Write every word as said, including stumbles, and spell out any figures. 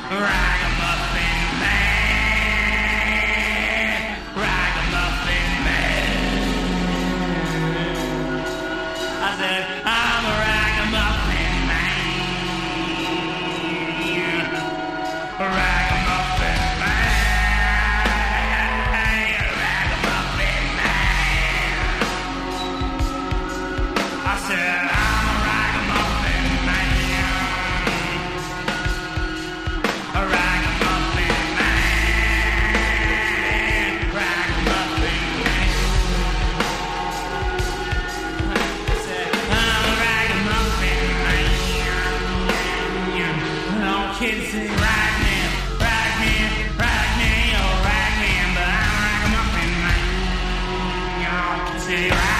Ragamuffin man, ragamuffin man. I said, I'm a ragamuffin man, ragamuffin man, ragamuffin man. I said, I'm a ragamuffin man. A ragamuffin man, ragamuffin man. I said, I'm a ragamuffin man. No kids say ragman, ragman, ragman, oh ragman, but I'm a ragamuffin man. Y'all can say ragman.